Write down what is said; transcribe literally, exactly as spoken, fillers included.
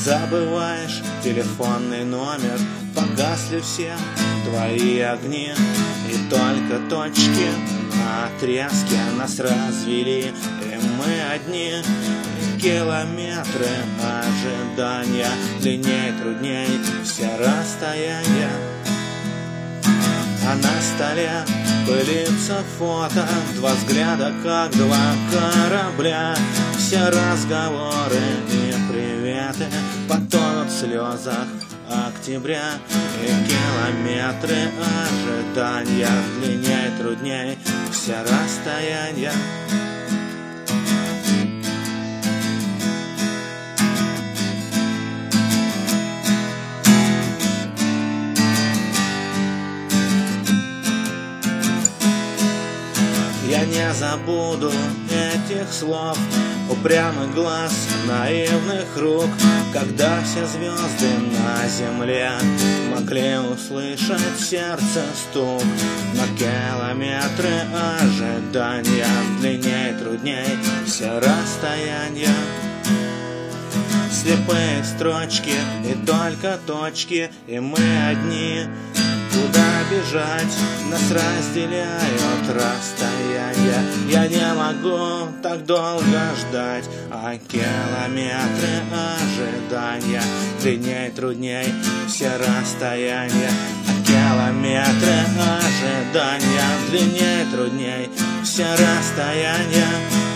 Забываешь телефонный номер, погасли все твои огни, и только точки на отрезке нас развели, и мы одни. Километры ожидания, длинней, трудней все расстояния. А на столе пылится фото, два взгляда, как два корабля. Все разговоры и приветы потонут в слезах октября. И километры ожидания, длинней, трудней все расстояния. Я не забуду этих слов, упрямый глаз, наивных рук, когда все звезды на земле могли услышать сердце стук. На километры ожидания, длинней, трудней все расстояния. Слепые строчки и только точки, и мы одни. Куда бежать, нас разделяют расстояния. Я не могу так долго ждать, а километры ожидания, длинней, трудней все расстояния. А километры ожидания, длинней, трудней все расстояния.